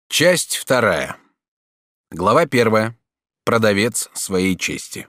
Часть вторая. Глава первая. Продавец своей чести.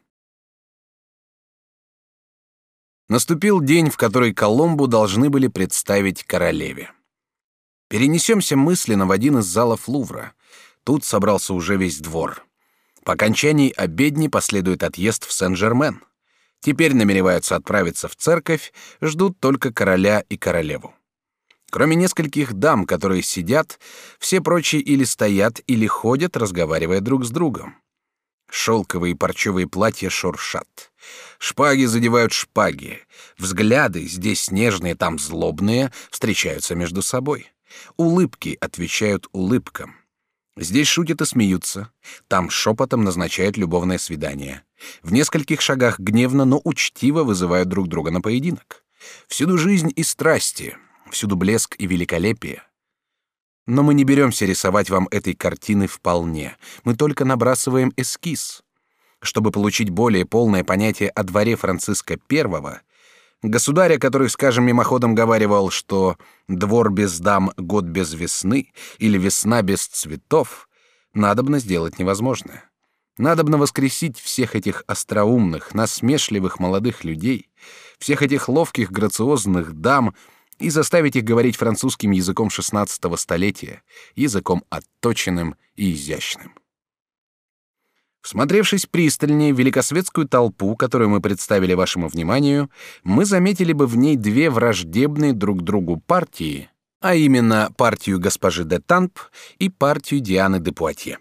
Наступил день, в который Коломбу должны были представить королеве. Перенесемся мысленно в один из залов Лувра. Тут собрался уже весь двор. По окончании обедни последует отъезд в Сен-Жермен. Теперь намереваются отправиться в церковь, ждут только короля и королеву. Кроме нескольких дам, которые сидят, все прочие или стоят, или ходят, разговаривая друг с другом. Шелковые и парчевые платья шуршат. Шпаги задевают шпаги. Взгляды, здесь нежные, там злобные, встречаются между собой. Улыбки отвечают улыбкам. Здесь шутят и смеются, там шепотом назначают любовное свидание. В нескольких шагах гневно, но учтиво вызывают друг друга на поединок. Всюду жизнь и страсти. Всюду блеск и великолепие. Но мы не беремся рисовать вам этой картины вполне. Мы только набрасываем эскиз. Чтобы получить более полное понятие о дворе Франциска I, государя, который, скажем, мимоходом говаривал, что «двор без дам, год без весны» или «весна без цветов», надобно сделать невозможное. Надобно воскресить всех этих остроумных, насмешливых молодых людей, всех этих ловких, грациозных дам и заставить их говорить французским языком XVI столетия, языком отточенным и изящным. Всмотревшись пристальнее в великосветскую толпу, которую мы представили вашему вниманию, мы заметили бы в ней две враждебные друг другу партии, а именно партию госпожи де Тамп и партию Дианы де Пуатье.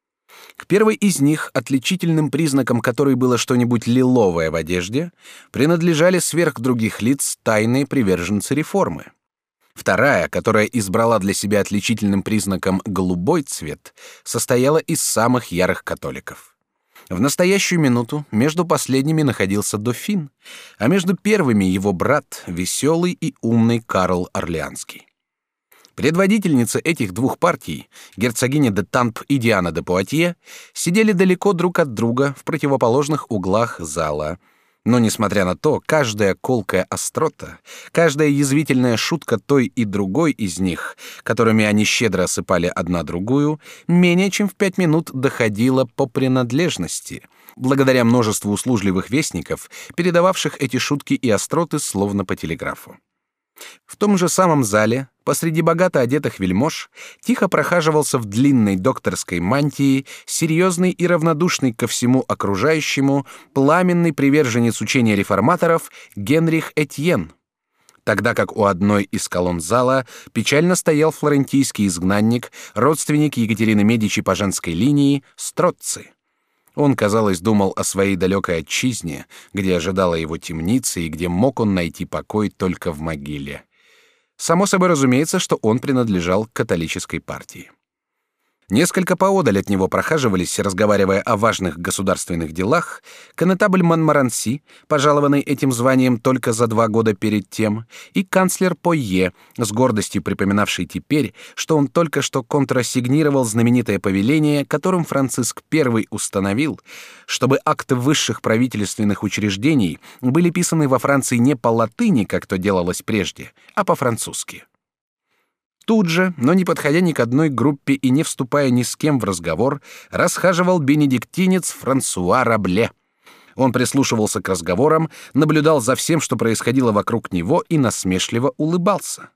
К первой из них, отличительным признаком которой было что-нибудь лиловое в одежде, принадлежали сверх других лиц тайные приверженцы реформы. Вторая, которая избрала для себя отличительным признаком голубой цвет, состояла из самых ярых католиков. В настоящую минуту между последними находился дофин, а между первыми его брат, веселый и умный Карл Орлеанский. Предводительницы этих двух партий, герцогиня де Тамп и Диана де Пуатье, сидели далеко друг от друга в противоположных углах зала. Но, несмотря на то, каждая колкая острота, каждая язвительная шутка той и другой из них, которыми они щедро осыпали одна другую, менее чем в 5 минут доходила по принадлежности, благодаря множеству услужливых вестников, передававших эти шутки и остроты словно по телеграфу. В том же самом зале, посреди богато одетых вельмож, тихо прохаживался в длинной докторской мантии, серьезный и равнодушный ко всему окружающему, пламенный приверженец учения реформаторов Генрих Этьен, тогда как у одной из колонн зала печально стоял флорентийский изгнанник, родственник Екатерины Медичи по женской линии, Строцци. Он, казалось, думал о своей далекой отчизне, где ожидала его темница и где мог он найти покой только в могиле. Само собой разумеется, что он принадлежал к католической партии. Несколько поодаль от него прохаживались, разговаривая о важных государственных делах, конетабль Монморанси, пожалованный этим званием только за 2 года перед тем, и канцлер Пойе, с гордостью припоминавший теперь, что он только что контрасигнировал знаменитое повеление, которым Франциск I установил, чтобы акты высших правительственных учреждений были писаны во Франции не по латыни, как то делалось прежде, а по-французски. Тут же, но не подходя ни к одной группе и не вступая ни с кем в разговор, расхаживал бенедиктинец Франсуа Рабле. Он прислушивался к разговорам, наблюдал за всем, что происходило вокруг него, и насмешливо улыбался.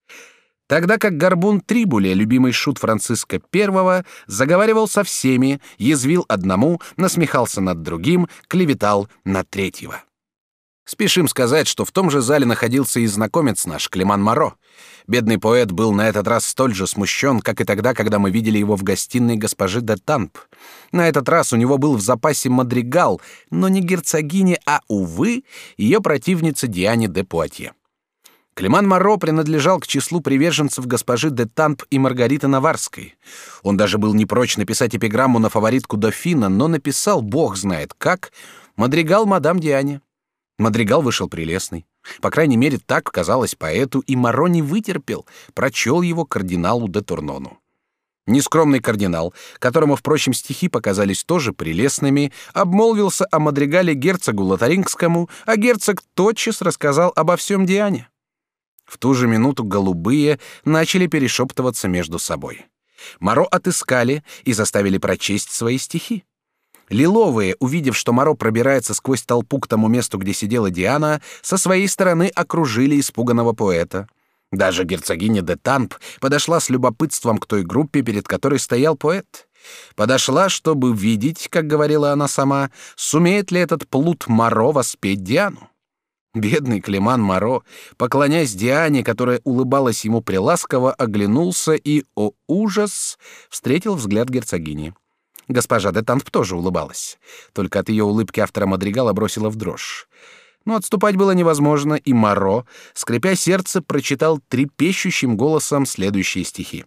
Тогда как горбун Трибуле, любимый шут Франциска I, заговаривал со всеми, язвил одному, насмехался над другим, клеветал на третьего. Спешим сказать, что в том же зале находился и знакомец наш, Климан Моро. Бедный поэт был на этот раз столь же смущен, как и тогда, когда мы видели его в гостиной госпожи де Тамп. На этот раз у него был в запасе мадригал, но не герцогиня, а, увы, ее противница Диане де Пуатье. Климан Моро принадлежал к числу приверженцев госпожи де Тамп и Маргариты Наварской. Он даже был не прочь написать эпиграмму на фаворитку дофина, но написал, бог знает как, мадригал мадам Диане. Мадригал вышел прелестный. По крайней мере, так казалось поэту, и Моро не вытерпел, прочел его кардиналу де Турнону. Нескромный кардинал, которому, впрочем, стихи показались тоже прелестными, обмолвился о мадригале герцогу Лотарингскому, а герцог тотчас рассказал обо всем Диане. В ту же минуту голубые начали перешептываться между собой. Моро отыскали и заставили прочесть свои стихи. Лиловые, увидев, что Моро пробирается сквозь толпу к тому месту, где сидела Диана, со своей стороны окружили испуганного поэта. Даже герцогиня де Тамп подошла с любопытством к той группе, перед которой стоял поэт. Подошла, чтобы видеть, как говорила она сама, сумеет ли этот плут Моро воспеть Диану. Бедный Климан Моро, поклоняясь Диане, которая улыбалась ему приласково, оглянулся и, о ужас, встретил взгляд герцогини. Госпожа де Тамп тоже улыбалась, только от ее улыбки автора мадригала бросила в дрожь. Но отступать было невозможно, и Моро, скрипя сердце, прочитал трепещущим голосом следующие стихи.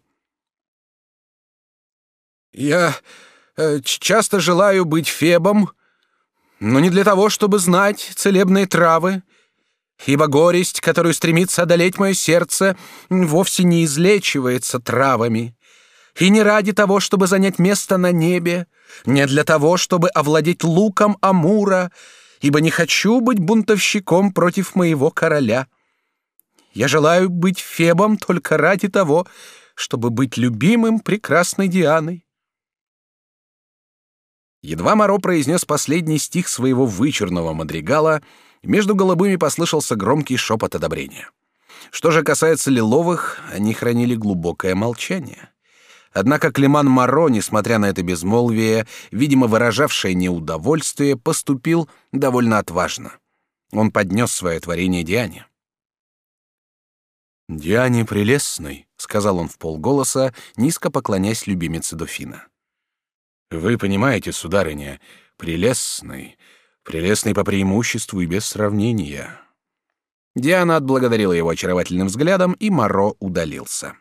«Я часто желаю быть Фебом, но не для того, чтобы знать целебные травы, ибо горесть, которую стремится одолеть мое сердце, вовсе не излечивается травами, и не ради того, чтобы занять место на небе, не для того, чтобы овладеть луком Амура, ибо не хочу быть бунтовщиком против моего короля. Я желаю быть Фебом только ради того, чтобы быть любимым прекрасной Дианой». Едва Моро произнес последний стих своего вычурного мадригала, между голубыми послышался громкий шепот одобрения. Что же касается лиловых, они хранили глубокое молчание. Однако Климан Моро, несмотря на это безмолвие, видимо, выражавшее неудовольствие, поступил довольно отважно. Он поднес свое творение Диане. «Диане прелестной», — сказал он вполголоса, низко поклоняясь любимице дофина. «Вы понимаете, сударыня, прелестный по преимуществу и без сравнения». Диана отблагодарила его очаровательным взглядом, и Моро удалился.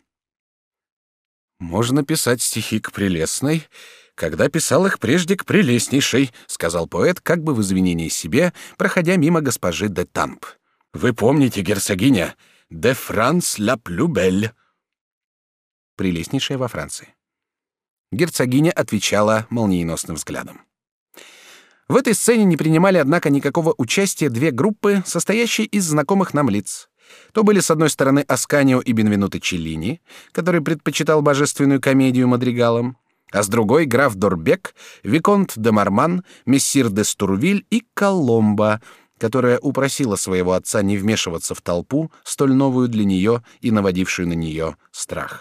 «Можно писать стихи к прелестной, когда писал их прежде к прелестнейшей», — сказал поэт, как бы в извинении себе, проходя мимо госпожи де Тамп. «Вы помните, герцогиня, де Франс ла плю бель». Прелестнейшая во Франции. Герцогиня отвечала молниеносным взглядом. В этой сцене не принимали, однако, никакого участия две группы, состоящие из знакомых нам лиц. То были, с одной стороны, Асканио и Бенвенуто Челлини, который предпочитал божественную комедию мадригалам, а с другой — граф Дорбек, виконт де Марман, мессир де Стурвиль и Коломба, которая упросила своего отца не вмешиваться в толпу, столь новую для нее и наводившую на нее страх.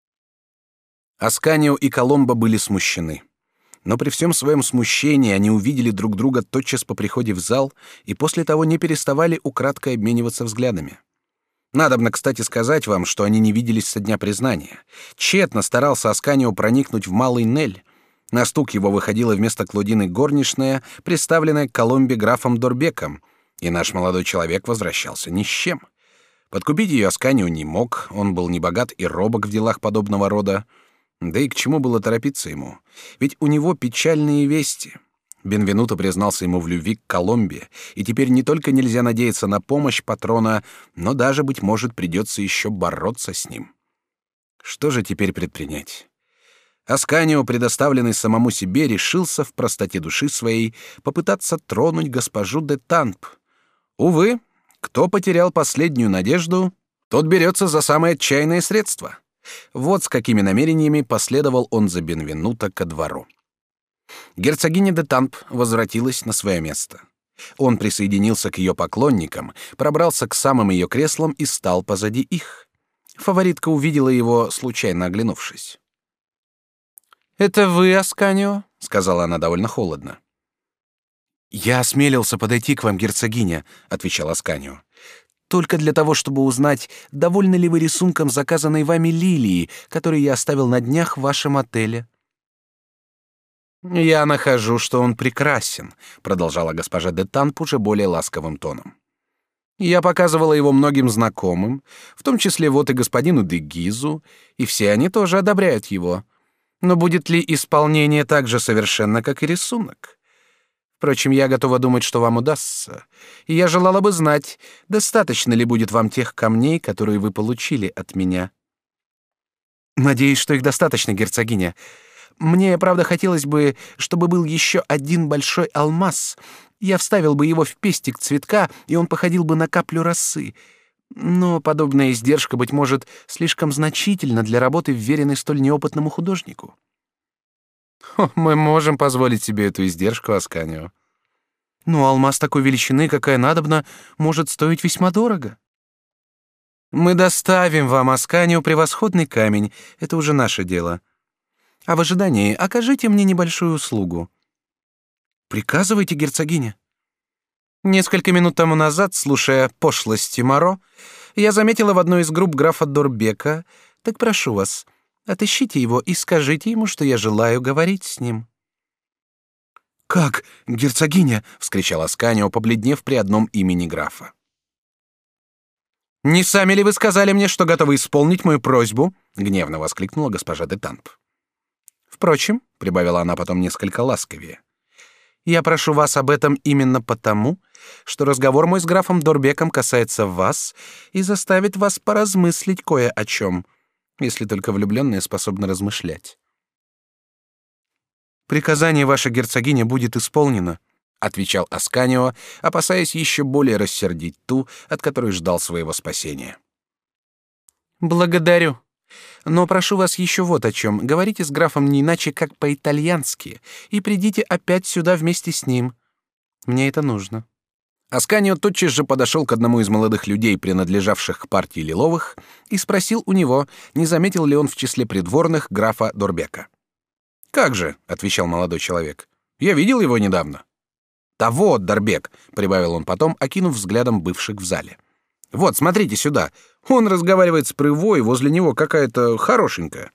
Асканио и Коломба были смущены. Но при всем своем смущении они увидели друг друга тотчас по приходе в зал и после того не переставали украдкой обмениваться взглядами. Надобно, кстати, сказать вам, что они не виделись со дня признания. Тщетно старался Асканио проникнуть в Малый Нель. На стук его выходила вместо Клодины горничная, представленная к Коломбе графом Дорбеком, и наш молодой человек возвращался ни с чем. Подкупить ее Асканио не мог, он был небогат и робок в делах подобного рода. Да и к чему было торопиться ему? Ведь у него печальные вести. Бенвенуто признался ему в любви к Коломбе, и теперь не только нельзя надеяться на помощь патрона, но даже, быть может, придется еще бороться с ним. Что же теперь предпринять? Асканио, предоставленный самому себе, решился в простоте души своей попытаться тронуть госпожу де Тамп. Увы, кто потерял последнюю надежду, тот берется за самые отчаянные средства. Вот с какими намерениями последовал он за Бенвенуто ко двору. Герцогиня де Тамп возвратилась на свое место. Он присоединился к ее поклонникам, пробрался к самым ее креслам и стал позади их. Фаворитка увидела его, случайно оглянувшись. «Это вы, Асканио?» — сказала она довольно холодно. «Я осмелился подойти к вам, герцогиня», — отвечал Асканио. «Только для того, чтобы узнать, довольны ли вы рисунком заказанной вами лилии, который я оставил на днях в вашем отеле». «Я нахожу, что он прекрасен», — продолжала госпожа де Тамп уже более ласковым тоном. «Я показывала его многим знакомым, в том числе вот и господину де Гизу, и все они тоже одобряют его. Но будет ли исполнение так же совершенно, как и рисунок? Впрочем, я готова думать, что вам удастся, и я желала бы знать, достаточно ли будет вам тех камней, которые вы получили от меня». «Надеюсь, что их достаточно, герцогиня. Мне, правда, хотелось бы, чтобы был еще один большой алмаз. Я вставил бы его в пестик цветка, и он походил бы на каплю росы. Но подобная издержка, быть может, слишком значительна для работы, вверенной столь неопытному художнику. Мы можем позволить себе эту издержку, Асканио. Но алмаз такой величины, какая надобна, может стоить весьма дорого. Мы доставим вам, Асканио, превосходный камень. Это уже наше дело. А в ожидании окажите мне небольшую услугу. Приказывайте, герцогиня. Несколько минут тому назад, слушая пошлости Моро, я заметила в одной из групп графа Дорбека. Так прошу вас, отыщите его и скажите ему, что я желаю говорить с ним. «Как, герцогиня?» — вскричал Асканио, побледнев при одном имени графа. «Не сами ли вы сказали мне, что готовы исполнить мою просьбу?» — гневно воскликнула госпожа де Тамп. «Впрочем», — прибавила она потом несколько ласковее, «я прошу вас об этом именно потому, что разговор мой с графом Дорбеком касается вас и заставит вас поразмыслить кое о чем, если только влюбленные способны размышлять». «Приказание ваше, герцогиня, будет исполнено», — отвечал Асканио, опасаясь еще более рассердить ту, от которой ждал своего спасения. «Благодарю. Но прошу вас еще вот о чем. Говорите с графом не иначе, как по-итальянски, и придите опять сюда вместе с ним. Мне это нужно». Асканио тотчас же подошел к одному из молодых людей, принадлежавших к партии Лиловых, и спросил у него, не заметил ли он в числе придворных графа Дорбека. «Как же», — отвечал молодой человек, — «я видел его недавно». «Да вот, Дорбек», — прибавил он потом, окинув взглядом бывших в зале. «Вот, смотрите сюда. Он разговаривает с Прывой, возле него какая-то хорошенькая».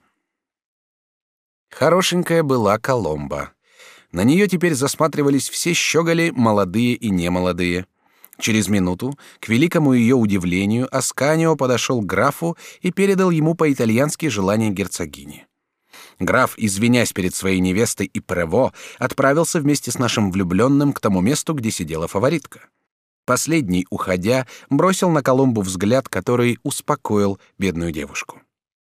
Хорошенькая была Коломба. На нее теперь засматривались все щеголи, молодые и немолодые. Через минуту, к великому ее удивлению, Асканио подошел к графу и передал ему по-итальянски желание герцогини. Граф, извинясь перед своей невестой и Прево, отправился вместе с нашим влюбленным к тому месту, где сидела фаворитка. Последний, уходя, бросил на Коломбу взгляд, который успокоил бедную девушку.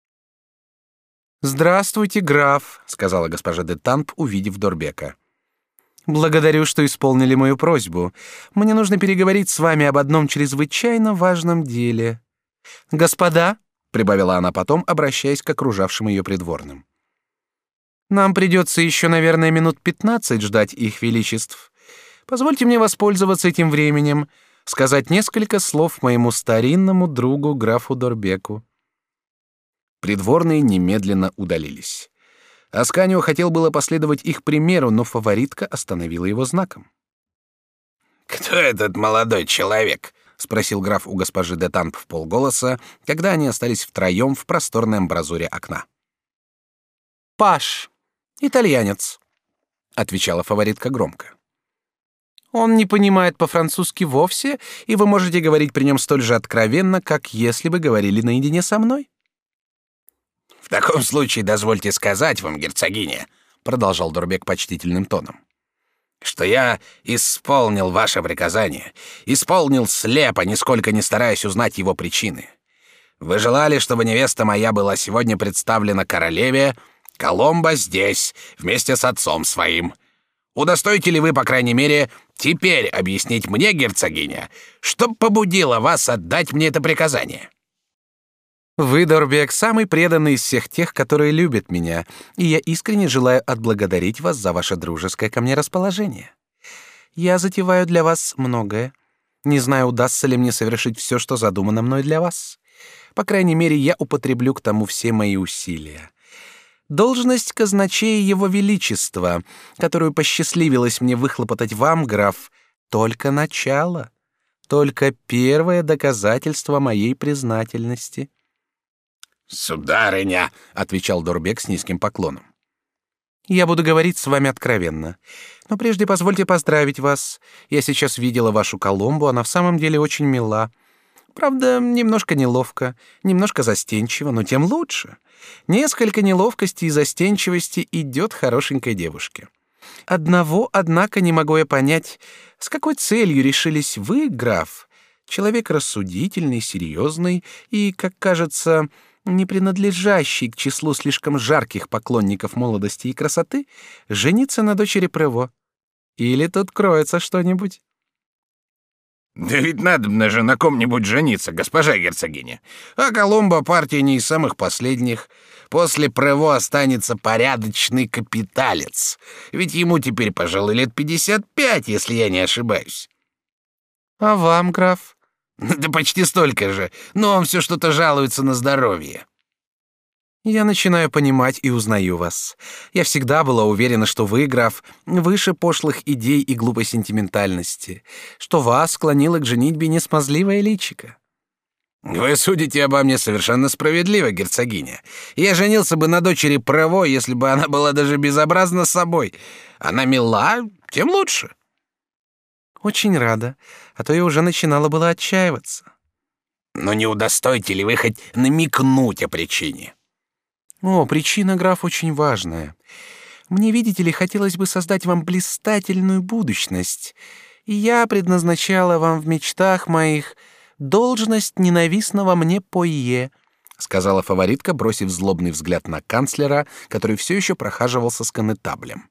«Здравствуйте, граф», — сказала госпожа де Тамп, увидев Дорбека. «Благодарю, что исполнили мою просьбу. Мне нужно переговорить с вами об одном чрезвычайно важном деле. Господа», — прибавила она потом, обращаясь к окружавшим ее придворным, «нам придется еще, наверное, минут 15 ждать их величеств. Позвольте мне воспользоваться этим временем, сказать несколько слов моему старинному другу графу Дорбеку». Придворные немедленно удалились. Асканио хотел было последовать их примеру, но фаворитка остановила его знаком. «Кто этот молодой человек?» — спросил граф у госпожи де Тамп вполголоса, когда они остались втроем в просторной амбразуре окна. «Паш, итальянец», — отвечала фаворитка громко. «Он не понимает по-французски вовсе, и вы можете говорить при нем столь же откровенно, как если бы говорили наедине со мной». «В таком случае дозвольте сказать вам, герцогиня», — продолжал Дорбек почтительным тоном, «что я исполнил ваше приказание, исполнил слепо, нисколько не стараясь узнать его причины. Вы желали, чтобы невеста моя была сегодня представлена королеве, Коломба здесь, вместе с отцом своим. Удостоите ли вы, по крайней мере, теперь объяснить мне, герцогиня, что побудило вас отдать мне это приказание?» «Вы, Дорбек, самый преданный из всех тех, которые любят меня, и я искренне желаю отблагодарить вас за ваше дружеское ко мне расположение. Я затеваю для вас многое. Не знаю, удастся ли мне совершить все, что задумано мной для вас. По крайней мере, я употреблю к тому все мои усилия. Должность казначея Его Величества, которую посчастливилось мне выхлопотать вам, граф, только начало, только первое доказательство моей признательности». «Сударыня», — отвечал Дорбек с низким поклоном, «я буду говорить с вами откровенно. Но прежде позвольте поздравить вас. Я сейчас видела вашу Коломбу, она в самом деле очень мила. Правда, немножко неловко, немножко застенчиво, но тем лучше. Несколько неловкости и застенчивости идет хорошенькой девушке. Одного, однако, не могу я понять, с какой целью решились вы, граф, человек рассудительный, серьезный и, как кажется, не принадлежащий к числу слишком жарких поклонников молодости и красоты, жениться на дочери Прево. Или тут кроется что-нибудь?» Да ведь надобно же на ком-нибудь жениться, госпожа герцогиня. А Коломбо партия не из самых последних. После Прево останется порядочный капиталец. Ведь ему теперь, пожалуй, лет 55, если я не ошибаюсь. А вам, граф? Да почти столько же, но он все что-то жалуется на здоровье. Я начинаю понимать и узнаю вас. Я всегда была уверена, что вы, граф, выше пошлых идей и глупой сентиментальности, что вас склонило к женитьбе несмазливое личико. Вы судите обо мне совершенно справедливо, герцогиня. Я женился бы на дочери Прево, если бы она была даже безобразна собой. Она мила, тем лучше. Очень рада, а то я уже начинала было отчаиваться. Но не удостоите ли вы хоть намекнуть о причине? О, причина, граф, очень важная. Мне, видите ли, хотелось бы создать вам блистательную будущность, и я предназначала вам в мечтах моих должность ненавистного мне пойе, сказала фаворитка, бросив злобный взгляд на канцлера, который все еще прохаживался с коннетаблем.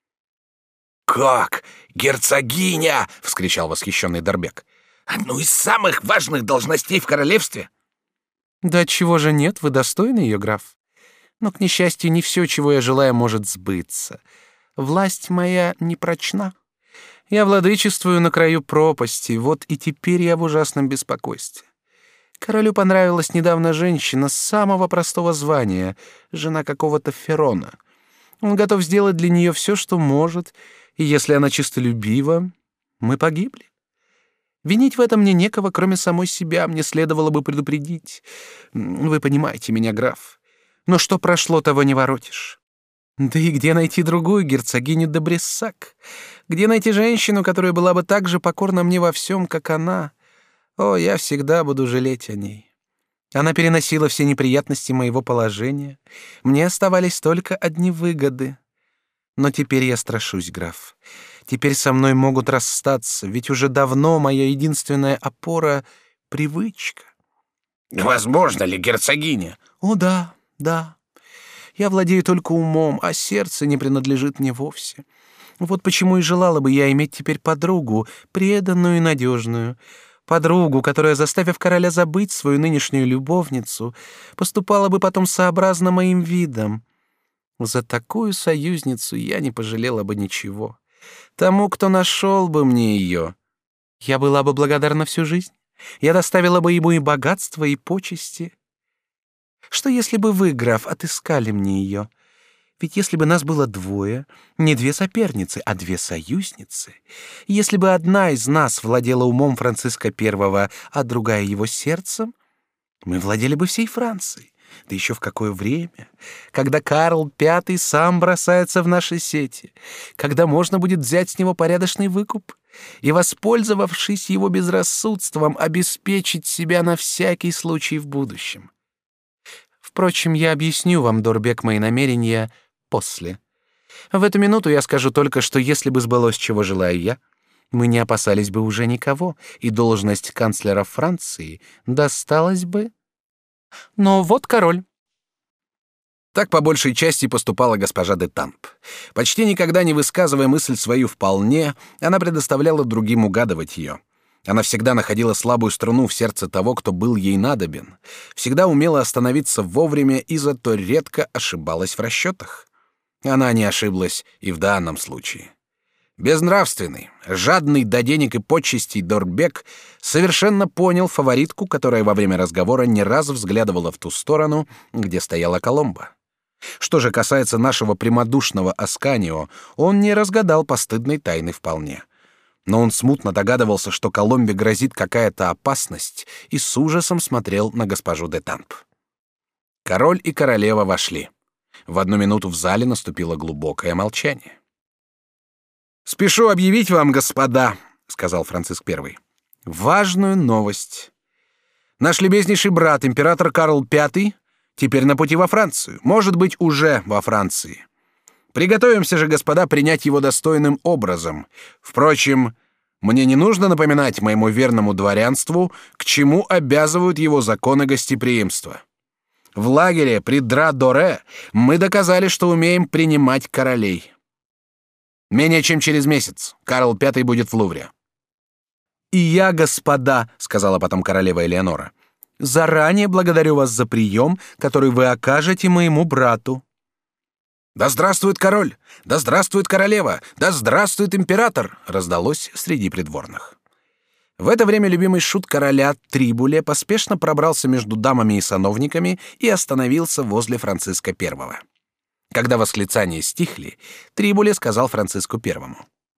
«Как? Герцогиня!» — вскричал восхищенный Дорбек. «Одну из самых важных должностей в королевстве!» «Да чего же нет, вы достойны ее, граф. Но, к несчастью, не все, чего я желаю, может сбыться. Власть моя непрочна. Я владычествую на краю пропасти, вот и теперь я в ужасном беспокойстве. Королю понравилась недавно женщина самого простого звания, жена какого-то Ферона. Он готов сделать для нее все, что может, и если она честолюбива, мы погибли. Винить в этом мне некого, кроме самой себя, мне следовало бы предупредить. Вы понимаете меня, граф. Но что прошло, того не воротишь. Да и где найти другую герцогиню де Брессак? Где найти женщину, которая была бы так же покорна мне во всем, как она? О, я всегда буду жалеть о ней. Она переносила все неприятности моего положения. Мне оставались только одни выгоды. Но теперь я страшусь, граф. Теперь со мной могут расстаться, ведь уже давно моя единственная опора — привычка. Возможно ли, герцогиня? О, да, да. Я владею только умом, а сердце не принадлежит мне вовсе. Вот почему и желала бы я иметь теперь подругу, преданную и надежную. Подругу, которая, заставив короля забыть свою нынешнюю любовницу, поступала бы потом сообразно моим видам. За такую союзницу я не пожалела бы ничего. Тому, кто нашел бы мне ее, я была бы благодарна всю жизнь. Я доставила бы ему и богатство, и почести. Что если бы вы, граф, отыскали мне ее? Ведь если бы нас было двое, не две соперницы, а две союзницы, если бы одна из нас владела умом Франциска I, а другая его сердцем, мы владели бы всей Францией. Да еще в какое время, когда Карл V сам бросается в наши сети, когда можно будет взять с него порядочный выкуп и, воспользовавшись его безрассудством, обеспечить себя на всякий случай в будущем. Впрочем, я объясню вам, Дорбек, мои намерения после. В эту минуту я скажу только, что если бы сбылось, чего желаю я, мы не опасались бы уже никого, и должность канцлера Франции досталась бы... Но вот король. Так по большей части поступала госпожа де Тамп. Почти никогда не высказывая мысль свою вполне, она предоставляла другим угадывать ее. Она всегда находила слабую струну в сердце того, кто был ей надобен, всегда умела остановиться вовремя и зато редко ошибалась в расчетах. Она не ошиблась и в данном случае. Безнравственный, жадный до денег и почестей Дорбек совершенно понял фаворитку, которая во время разговора не раз взглядывала в ту сторону, где стояла Коломбо. Что же касается нашего прямодушного Асканио, он не разгадал постыдной тайны вполне. Но он смутно догадывался, что Коломбе грозит какая-то опасность, и с ужасом смотрел на госпожу де Тамп. Король и королева вошли. В одну минуту в зале наступило глубокое молчание. «Спешу объявить вам, господа», — сказал Франциск I, — «важную новость. Наш любезнейший брат, император Карл V, теперь на пути во Францию, может быть, уже во Франции. Приготовимся же, господа, принять его достойным образом. Впрочем, мне не нужно напоминать моему верному дворянству, к чему обязывают его законы гостеприимства. В лагере при Дра-Доре мы доказали, что умеем принимать королей. Менее чем через месяц Карл V будет в Лувре». И я, господа, сказала потом королева Элеонора, заранее благодарю вас за прием, который вы окажете моему брату. Да здравствует король! Да здравствует королева! Да здравствует император! Раздалось среди придворных. В это время любимый шут короля Трибуле поспешно пробрался между дамами и сановниками и остановился возле Франциска I. Когда восклицания стихли, Трибуле сказал Франциску I: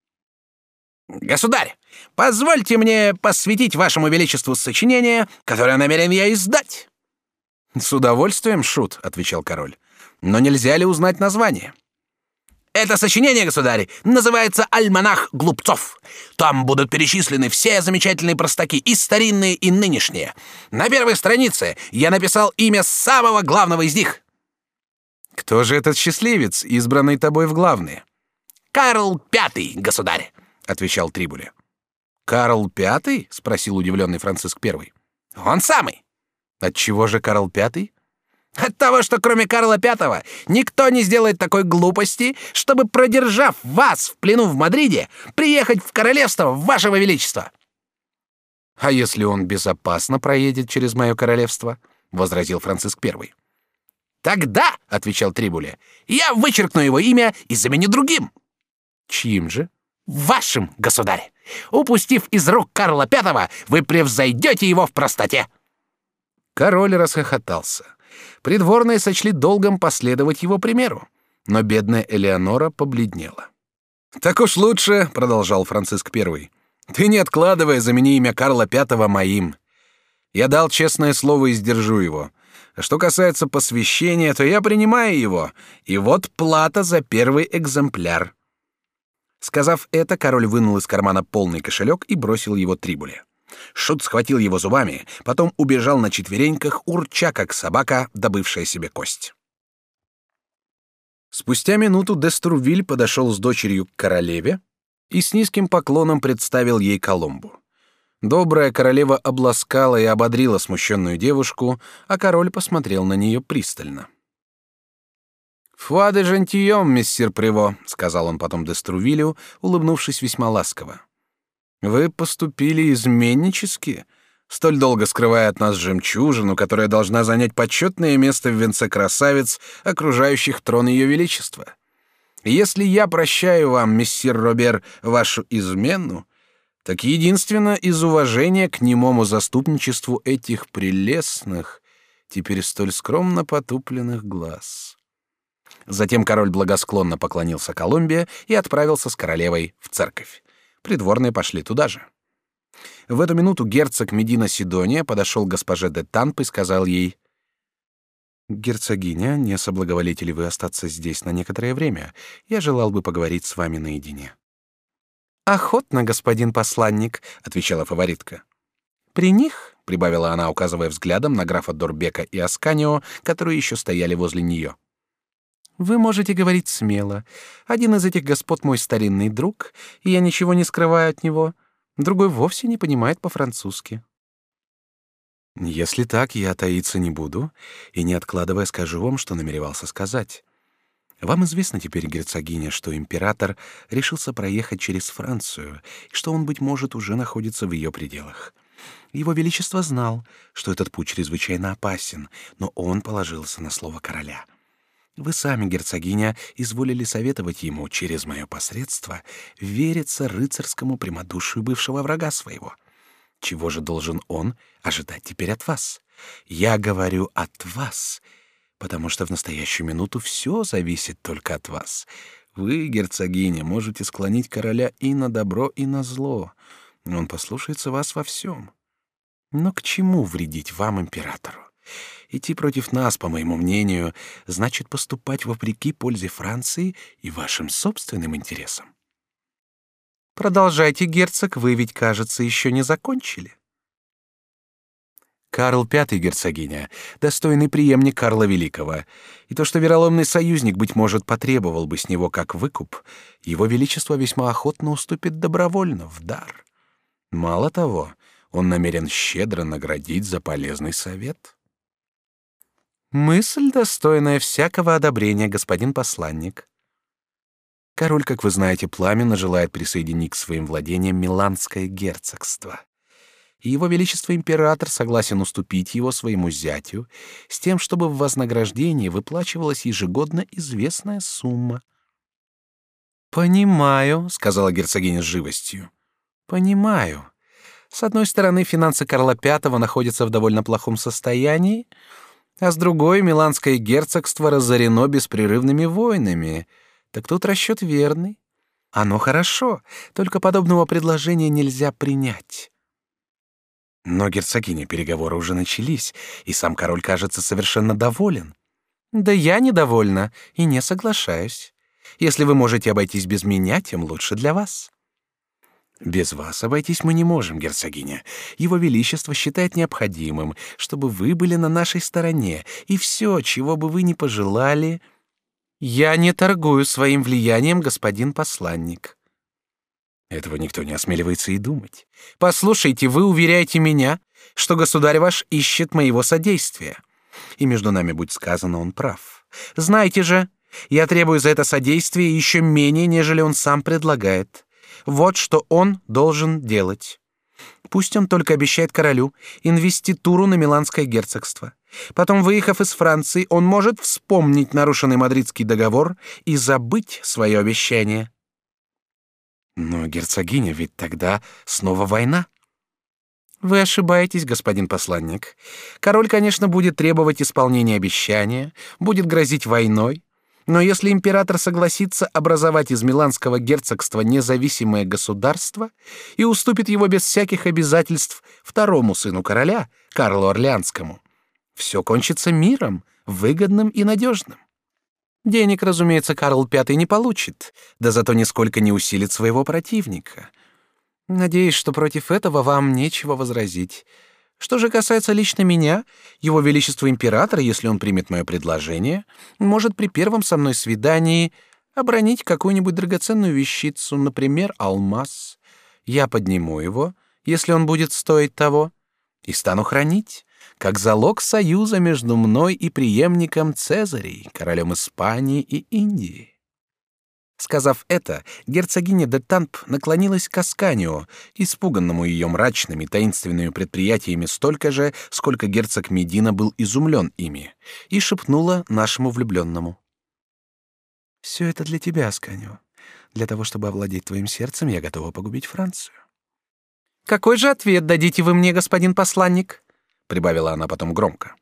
«Государь, позвольте мне посвятить вашему величеству сочинение, которое намерен я издать». «С удовольствием, шут», — отвечал король. «Но нельзя ли узнать название?» «Это сочинение, государь, называется «Альманах глупцов». Там будут перечислены все замечательные простаки, и старинные, и нынешние. На первой странице я написал имя самого главного из них». «Кто же этот счастливец, избранный тобой в главные?» «Карл V, государь», — отвечал Трибуле. «Карл V?» — спросил удивленный Франциск I. «Он самый». «Отчего же Карл V?» «От того, что кроме Карла V никто не сделает такой глупости, чтобы, продержав вас в плену в Мадриде, приехать в королевство вашего величества». «А если он безопасно проедет через мое королевство?» — возразил Франциск I. «Тогда, — отвечал Трибуле, — я вычеркну его имя и заменю другим». «Чьим же?» «Вашим, государь. Упустив из рук Карла V, вы превзойдете его в простоте». Король расхохотался. Придворные сочли долгом последовать его примеру, но бедная Элеонора побледнела. «Так уж лучше, — продолжал Франциск I, — ты, не откладывая, замени имя Карла V моим. Я дал честное слово и сдержу его. А что касается посвящения, то я принимаю его, и вот плата за первый экземпляр». Сказав это, король вынул из кармана полный кошелек и бросил его Трибуле. Шут схватил его зубами, потом убежал на четвереньках, урча, как собака, добывшая себе кость. Спустя минуту Д'Эструвиль подошел с дочерью к королеве и с низким поклоном представил ей Коломбу. Добрая королева обласкала и ободрила смущенную девушку, а король посмотрел на нее пристально. «Фуа де жентиом, мессир Приво», — сказал он потом Д'Эструвилю, улыбнувшись весьма ласково. «Вы поступили изменнически, столь долго скрывая от нас жемчужину, которая должна занять почетное место в венце красавиц, окружающих трон ее величества. Если я прощаю вам, мессир Робер, вашу измену, так единственно из уважения к немому заступничеству этих прелестных, теперь столь скромно потупленных глаз». Затем король благосклонно поклонился Коломбе и отправился с королевой в церковь. Придворные пошли туда же. В эту минуту герцог Медина Сидония подошел к госпоже де Танп и сказал ей: «Герцогиня, не соблаговолите ли вы остаться здесь на некоторое время? Я желал бы поговорить с вами наедине». «Охотно, господин посланник», — отвечала фаворитка. «При них», — прибавила она, указывая взглядом на графа Дорбека и Асканио, которые еще стояли возле нее, «вы можете говорить смело. Один из этих господ мой старинный друг, и я ничего не скрываю от него. Другой вовсе не понимает по-французски». «Если так, я таиться не буду, и, не откладывая, скажу вам, что намеревался сказать. Вам известно теперь, герцогиня, что император решился проехать через Францию, и что он, быть может, уже находится в ее пределах. Его Величество знал, что этот путь чрезвычайно опасен, но он положился на слово короля. Вы сами, герцогиня, изволили советовать ему через мое посредство вериться рыцарскому прямодушию бывшего врага своего. Чего же должен он ожидать теперь от вас? Я говорю от вас, потому что в настоящую минуту все зависит только от вас. Вы, герцогиня, можете склонить короля и на добро, и на зло. Он послушается вас во всем. Но к чему вредить вам, императору? Идти против нас, по моему мнению, значит поступать вопреки пользе Франции и вашим собственным интересам. Продолжайте, герцог, вы ведь, кажется, еще не закончили. Карл V, герцогиня, достойный преемник Карла Великого, и то, что вероломный союзник, быть может, потребовал бы с него как выкуп, его величество весьма охотно уступит добровольно, в дар. Мало того, он намерен щедро наградить за полезный совет. Мысль, достойная всякого одобрения, господин посланник. Король, как вы знаете, пламенно желает присоединить к своим владениям Миланское герцогство. И его величество император согласен уступить его своему зятю с тем, чтобы в вознаграждении выплачивалась ежегодно известная сумма. «Понимаю», — сказала герцогиня с живостью. «понимаю. С одной стороны, финансы Карла V находятся в довольно плохом состоянии, а с другой, Миланское герцогство разорено беспрерывными войнами. Так тут расчет верный. Оно хорошо, только подобного предложения нельзя принять». Но, герцогиня, переговоры уже начались, и сам король, кажется, совершенно доволен. «Да я недовольна и не соглашаюсь. Если вы можете обойтись без меня, тем лучше для вас». «Без вас обойтись мы не можем, герцогиня. Его Величество считает необходимым, чтобы вы были на нашей стороне, и все, чего бы вы ни пожелали...» «Я не торгую своим влиянием, господин посланник». Этого никто не осмеливается и думать. «Послушайте, вы уверяете меня, что государь ваш ищет моего содействия. И между нами, будь сказано, он прав. Знаете же, я требую за это содействие еще менее, нежели он сам предлагает. Вот что он должен делать. Пусть он только обещает королю инвеституру на Миланское герцогство. Потом, выехав из Франции, он может вспомнить нарушенный Мадридский договор и забыть свое обещание». «Но, герцогиня, ведь тогда снова война». «Вы ошибаетесь, господин посланник. Король, конечно, будет требовать исполнения обещания, будет грозить войной, но если император согласится образовать из Миланского герцогства независимое государство и уступит его без всяких обязательств второму сыну короля, Карлу Орлеанскому, все кончится миром, выгодным и надежным. Денег, разумеется, Карл V не получит, да зато нисколько не усилит своего противника. Надеюсь, что против этого вам нечего возразить. Что же касается лично меня, его величество император, если он примет мое предложение, может при первом со мной свидании обронить какую-нибудь драгоценную вещицу, например, алмаз. Я подниму его, если он будет стоить того, и стану хранить, как залог союза между мной и преемником Цезарей, королем Испании и Индии». Сказав это, герцогиня де Тамп наклонилась к Асканио, испуганному ее мрачными таинственными предприятиями столько же, сколько герцог Медина был изумлен ими, и шепнула нашему влюбленному: «Все это для тебя, Асканио. Для того, чтобы овладеть твоим сердцем, я готова погубить Францию». «Какой же ответ дадите вы мне, господин посланник?» — прибавила она потом громко.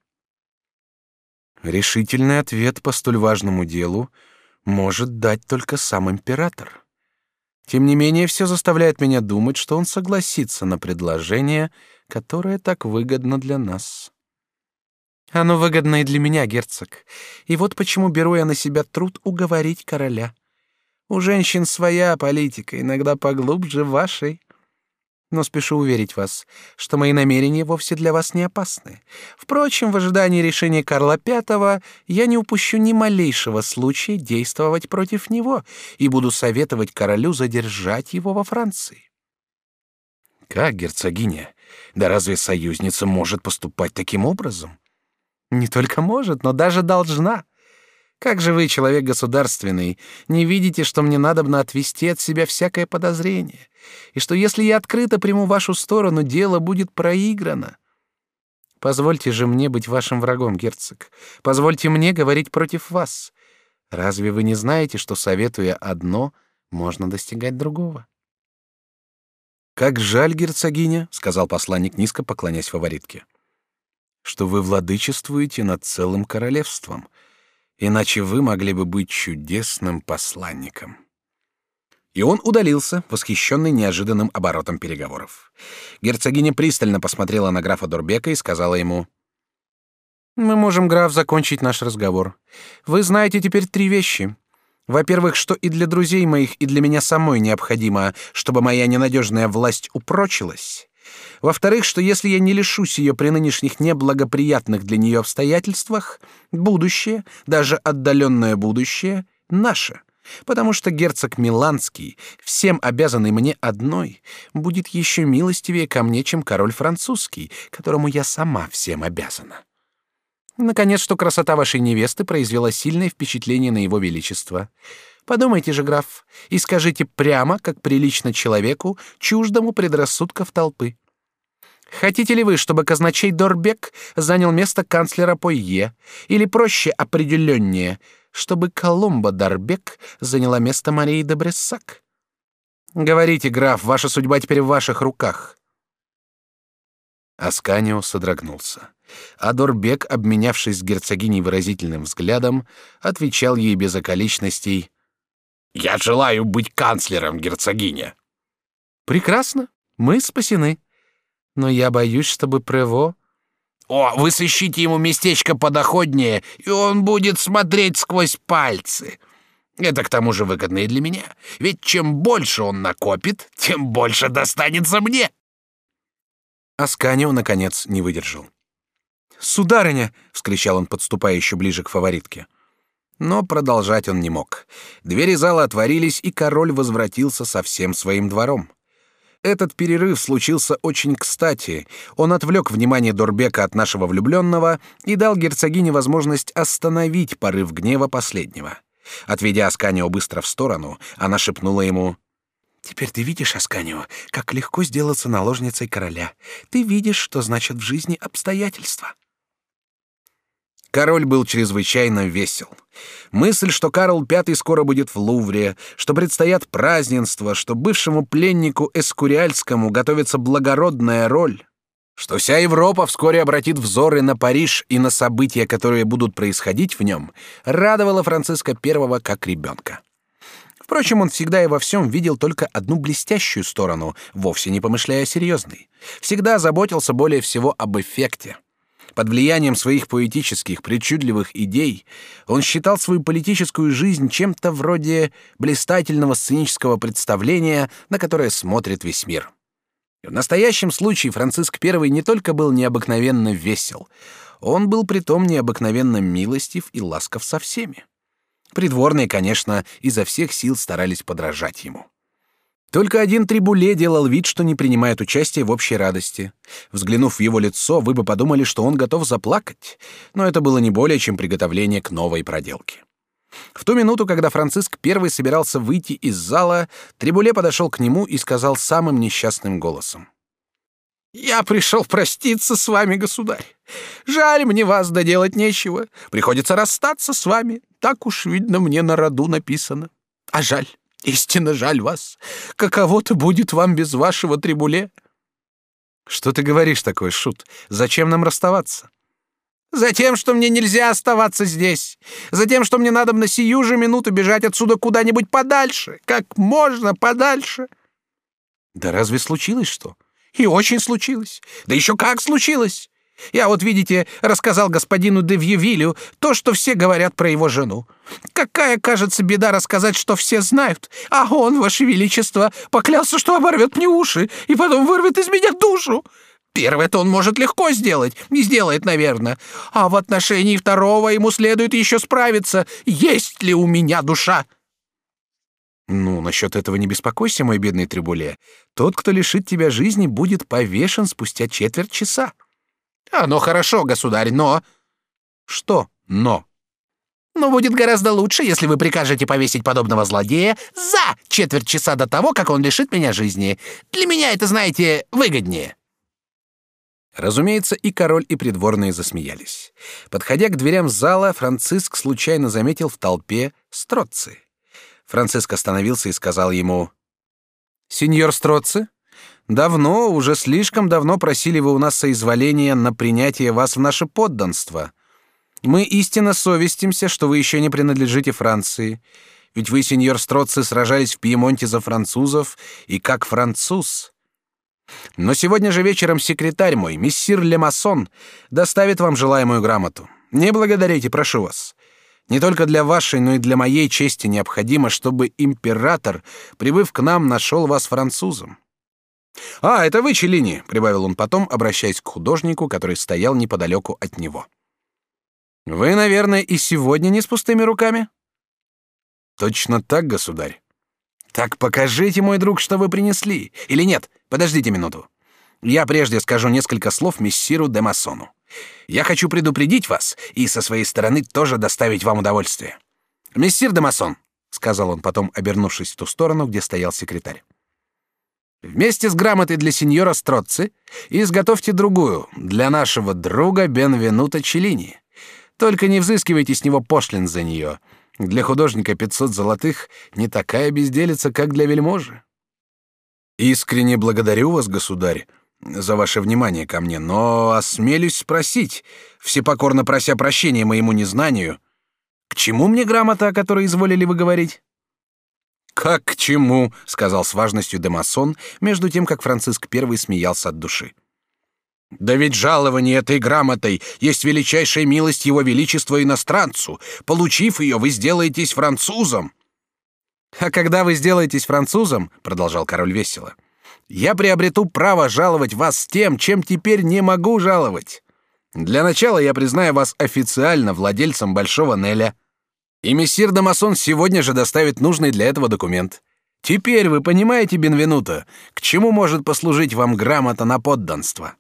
«Решительный ответ по столь важному делу может дать только сам император. Тем не менее, все заставляет меня думать, что он согласится на предложение, которое так выгодно для нас». «Оно выгодно и для меня, герцог. И вот почему беру я на себя труд уговорить короля. У женщин своя политика, иногда поглубже вашей. Но спешу уверить вас, что мои намерения вовсе для вас не опасны. Впрочем, в ожидании решения Карла V я не упущу ни малейшего случая действовать против него и буду советовать королю задержать его во Франции». «Как, герцогиня? Да разве союзница может поступать таким образом?» «Не только может, но даже должна. Как же вы, человек государственный, не видите, что мне надобно отвести от себя всякое подозрение, и что если я открыто приму вашу сторону, дело будет проиграно? Позвольте же мне быть вашим врагом, герцог. Позвольте мне говорить против вас. Разве вы не знаете, что, советуя одно, можно достигать другого?» «Как жаль, герцогиня, — сказал посланник, низко поклонясь фаворитке, — что вы владычествуете над целым королевством. Иначе вы могли бы быть чудесным посланником». И он удалился, восхищенный неожиданным оборотом переговоров. Герцогиня пристально посмотрела на графа Дорбека и сказала ему: «Мы можем, граф, закончить наш разговор. Вы знаете теперь 3 вещи. Во-первых, что и для друзей моих, и для меня самой необходимо, чтобы моя ненадежная власть упрочилась. Во-вторых, что если я не лишусь ее при нынешних неблагоприятных для нее обстоятельствах, будущее, даже отдаленное будущее, наше, потому что герцог Миланский, всем обязанный мне одной, будет еще милостивее ко мне, чем король французский, которому я сама всем обязана. Наконец, что красота вашей невесты произвела сильное впечатление на его величество. Подумайте же, граф, и скажите прямо, как прилично человеку, чуждому предрассудков толпы. Хотите ли вы, чтобы казначей Дорбек занял место канцлера Пойе, или проще, определеннее, чтобы Коломба Дорбек заняла место Марии де Брессак? Говорите, граф, ваша судьба теперь в ваших руках. Асканио содрогнулся, а Дорбек, обменявшись с герцогиней выразительным взглядом, отвечал ей без околичностей: «Я желаю быть канцлером, герцогиня». «Прекрасно, мы спасены. Но я боюсь, чтобы Прево...» «О, вы сыщите ему местечко подоходнее, и он будет смотреть сквозь пальцы. Это к тому же выгодно и для меня, ведь чем больше он накопит, тем больше достанется мне». Асканио, наконец, не выдержал. «Сударыня!» — вскричал он, подступая еще ближе к фаворитке. Но продолжать он не мог. Двери зала отворились, и король возвратился со всем своим двором. Этот перерыв случился очень кстати. Он отвлек внимание Дорбека от нашего влюбленного и дал герцогине возможность остановить порыв гнева последнего. Отведя Асканио быстро в сторону, она шепнула ему: «Теперь ты видишь, Асканио, как легко сделаться наложницей короля. Ты видишь, что значит в жизни обстоятельства». Король был чрезвычайно весел. Мысль, что Карл V скоро будет в Лувре, что предстоят празднества, что бывшему пленнику Эскуриальскому готовится благородная роль, что вся Европа вскоре обратит взоры на Париж и на события, которые будут происходить в нем, радовала Франциска I как ребенка. Впрочем, он всегда и во всем видел только одну блестящую сторону, вовсе не помышляя о серьезной. Всегда заботился более всего об эффекте. Под влиянием своих поэтических, причудливых идей он считал свою политическую жизнь чем-то вроде блистательного сценического представления, на которое смотрит весь мир. И в настоящем случае Франциск I не только был необыкновенно весел, он был притом необыкновенно милостив и ласков со всеми. Придворные, конечно, изо всех сил старались подражать ему. Только один Трибуле делал вид, что не принимает участия в общей радости. Взглянув в его лицо, вы бы подумали, что он готов заплакать, но это было не более чем приготовление к новой проделке. В ту минуту, когда Франциск I собирался выйти из зала, Трибуле подошел к нему и сказал самым несчастным голосом: «Я пришел проститься с вами, государь. Жаль, мне вас доделать нечего. Приходится расстаться с вами. Так уж, видно, мне на роду написано. А жаль. Истинно жаль вас. Каково-то будет вам без вашего Трибуле». «Что ты говоришь такое, шут? Зачем нам расставаться?» «Затем, что мне нельзя оставаться здесь. Затем, что мне надо на сию же минуту бежать отсюда куда-нибудь подальше. Как можно подальше». «Да разве случилось что?» «И очень случилось. Да еще как случилось. Я вот, видите, рассказал господину де Вьювилю то, что все говорят про его жену. Какая, кажется, беда рассказать, что все знают. А он, ваше величество, поклялся, что оборвет мне уши и потом вырвет из меня душу. Первое-то он может легко сделать, и сделает, наверное. А в отношении второго ему следует еще справиться, есть ли у меня душа». «Ну, насчет этого не беспокойся, мой бедный Трибуле. Тот, кто лишит тебя жизни, будет повешен спустя четверть часа». «Оно хорошо, государь, но...» «Что «но»?» «Но будет гораздо лучше, если вы прикажете повесить подобного злодея за четверть часа до того, как он лишит меня жизни. Для меня это, знаете, выгоднее». Разумеется, и король, и придворные засмеялись. Подходя к дверям зала, Франциск случайно заметил в толпе Строцци. Франциск остановился и сказал ему: «Сеньор Строцци, давно, уже слишком давно просили вы у нас соизволения на принятие вас в наше подданство. Мы истинно совестимся, что вы еще не принадлежите Франции, ведь вы, сеньор Строцци, сражались в Пьемонте за французов и как француз. Но сегодня же вечером секретарь мой, мессир Лемасон, доставит вам желаемую грамоту. Не благодарите, прошу вас. Не только для вашей, но и для моей чести необходимо, чтобы император, прибыв к нам, нашел вас французом». «А, это вы, Челлини», — прибавил он потом, обращаясь к художнику, который стоял неподалеку от него. «Вы, наверное, и сегодня не с пустыми руками?» «Точно так, государь». «Так покажите, мой друг, что вы принесли. Или нет, подождите минуту. Я прежде скажу несколько слов мессиру де Массону. Я хочу предупредить вас и со своей стороны тоже доставить вам удовольствие. Мессир де Массон, сказал он потом, обернувшись в ту сторону, где стоял секретарь. Вместе с грамотой для сеньора Строцци изготовьте другую для нашего друга Бенвенуто Челлини. Только не взыскивайте с него пошлин за нее. Для художника 500 золотых не такая безделица, как для вельможи. Искренне благодарю вас, государь, за ваше внимание ко мне, но осмелюсь спросить, всепокорно прося прощения моему незнанию, к чему мне грамота, о которой изволили вы говорить? «Как к чему?» — сказал с важностью де Массон, между тем, как Франциск I смеялся от души. «Да ведь жалование этой грамотой есть величайшая милость его величества иностранцу. Получив ее, вы сделаетесь французом». «А когда вы сделаетесь французом, — продолжал король весело, — я приобрету право жаловать вас тем, чем теперь не могу жаловать. Для начала я признаю вас официально владельцем Большого Неля. И месье де Массон сегодня же доставит нужный для этого документ. Теперь вы понимаете, Бенвенуто, к чему может послужить вам грамота на подданство?»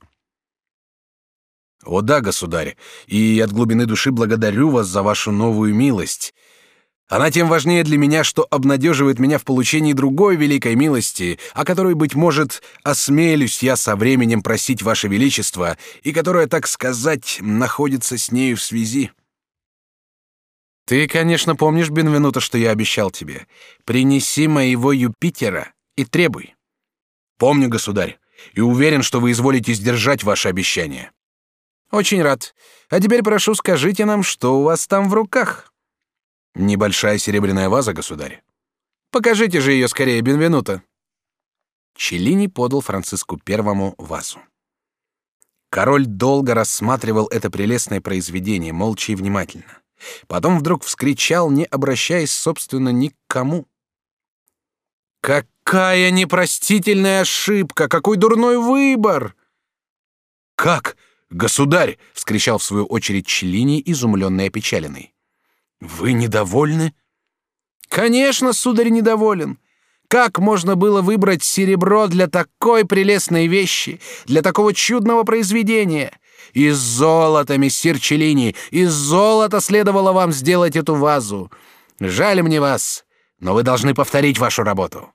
«О да, государь, и от глубины души благодарю вас за вашу новую милость. Она тем важнее для меня, что обнадеживает меня в получении другой великой милости, о которой, быть может, осмелюсь я со временем просить ваше величество, и которая, так сказать, находится с нею в связи». «Ты, конечно, помнишь, Бенвенуто, что я обещал тебе. Принеси моего Юпитера и требуй». «Помню, государь, и уверен, что вы изволите сдержать ваше обещание». «Очень рад. А теперь прошу, скажите нам, что у вас там в руках?» «Небольшая серебряная ваза, государь». «Покажите же ее скорее, Бенвенуто». Челлини подал Франциску I вазу. Король долго рассматривал это прелестное произведение, молча и внимательно. Потом вдруг вскричал, не обращаясь, собственно, ни к кому: «Какая непростительная ошибка! Какой дурной выбор!» «Как, государь!» — вскричал в свою очередь Челлини, изумленный и опечаленный. «Вы недовольны?» «Конечно, сударь, недоволен. Как можно было выбрать серебро для такой прелестной вещи, для такого чудного произведения? Из золота, месье Челлини, из золота следовало вам сделать эту вазу. Жаль мне вас, но вы должны повторить вашу работу».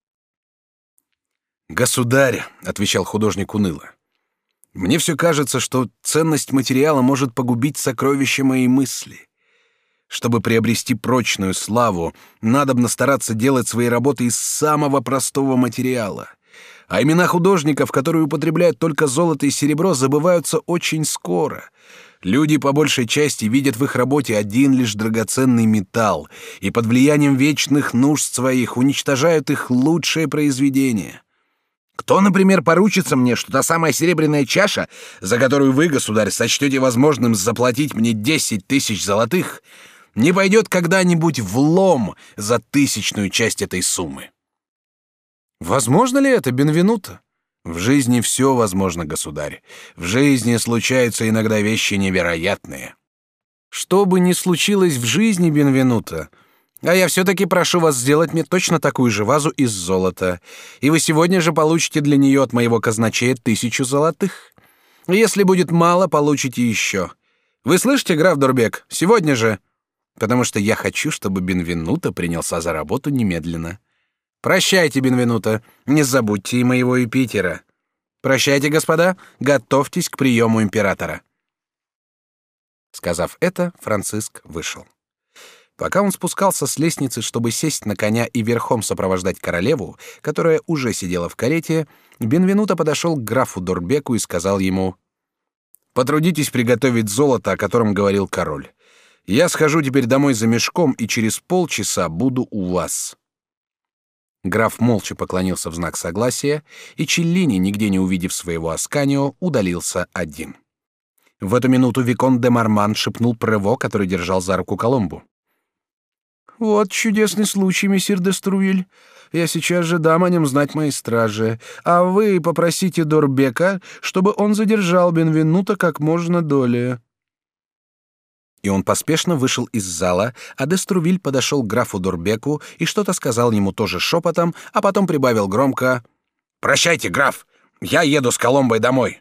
«Государь», — отвечал художник уныло, — «мне все кажется, что ценность материала может погубить сокровища моей мысли. Чтобы приобрести прочную славу, надобно стараться делать свои работы из самого простого материала. А имена художников, которые употребляют только золото и серебро, забываются очень скоро. Люди по большей части видят в их работе один лишь драгоценный металл и под влиянием вечных нужд своих уничтожают их лучшие произведения. Кто, например, поручится мне, что та самая серебряная чаша, за которую вы, государь, сочтете возможным заплатить мне 10 000 золотых, не пойдет когда-нибудь в лом за 1000-ю часть этой суммы?» «Возможно ли это, Бенвенуто?» «В жизни все возможно, государь. В жизни случаются иногда вещи невероятные». «Что бы ни случилось в жизни, Бенвенуто, а я все-таки прошу вас сделать мне точно такую же вазу из золота, и вы сегодня же получите для нее от моего казначея 1000 золотых. Если будет мало, получите еще. Вы слышите, граф Дурбек, сегодня же, потому что я хочу, чтобы Бенвенуто принялся за работу немедленно. Прощайте, Бенвенуто, не забудьте и моего Юпитера. Прощайте, господа, готовьтесь к приему императора». Сказав это, Франциск вышел. Пока он спускался с лестницы, чтобы сесть на коня и верхом сопровождать королеву, которая уже сидела в карете, Бенвенуто подошел к графу Дурбеку и сказал ему: «Потрудитесь приготовить золото, о котором говорил король. Я схожу теперь домой за мешком и через полчаса буду у вас». Граф молча поклонился в знак согласия, и Челлини, нигде не увидев своего Асканио, удалился один. В эту минуту виконт де Марман шепнул Прево, который держал за руку Коломбу: «Вот чудесный случай, месье де Струвиль. Я сейчас же дам о нем знать моей страже, а вы попросите Дурбека, чтобы он задержал Бенвенуто как можно долее». И он поспешно вышел из зала, а де Струвиль подошел к графу Дурбеку и что-то сказал ему тоже шепотом, а потом прибавил громко: «Прощайте, граф, я еду с Коломбой домой».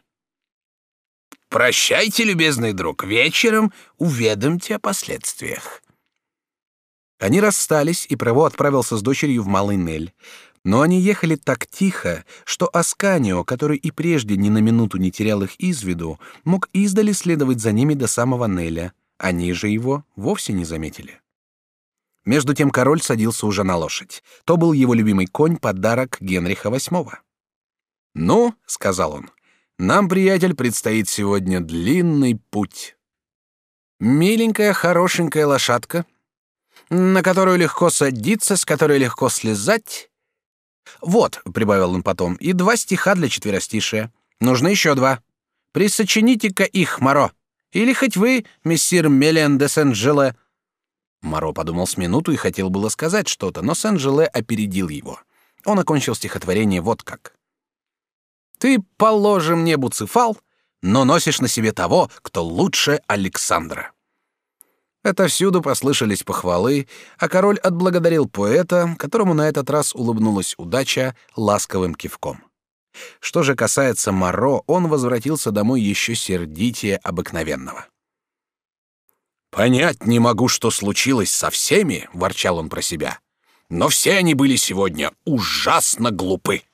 «Прощайте, любезный друг, вечером уведомьте о последствиях». Они расстались, и Прево отправился с дочерью в Малый Нель. Но они ехали так тихо, что Асканио, который и прежде ни на минуту не терял их из виду, мог издали следовать за ними до самого Неля. Они же его вовсе не заметили. Между тем король садился уже на лошадь. То был его любимый конь, подарок Генриха VIII. «Ну, — сказал он, — нам, приятель, предстоит сегодня длинный путь. Миленькая, хорошенькая лошадка, на которую легко садиться, с которой легко слезать. Вот, — прибавил он потом, — и 2 стиха для четверостишия. Нужно еще 2. Присочините-ка их, Моро. Или хоть вы, мессир Мелиан де Сен-Желе». Моро подумал с минуту и хотел было сказать что-то, но Сен-Желе опередил его. Он окончил стихотворение вот как. «Ты, положим, не Буцефал, но носишь на себе того, кто лучше Александра». Отовсюду послышались похвалы, а король отблагодарил поэта, которому на этот раз улыбнулась удача ласковым кивком. Что же касается Моро, он возвратился домой еще сердитее обыкновенного. «Понять не могу, что случилось со всеми», — ворчал он про себя, — «но все они были сегодня ужасно глупы».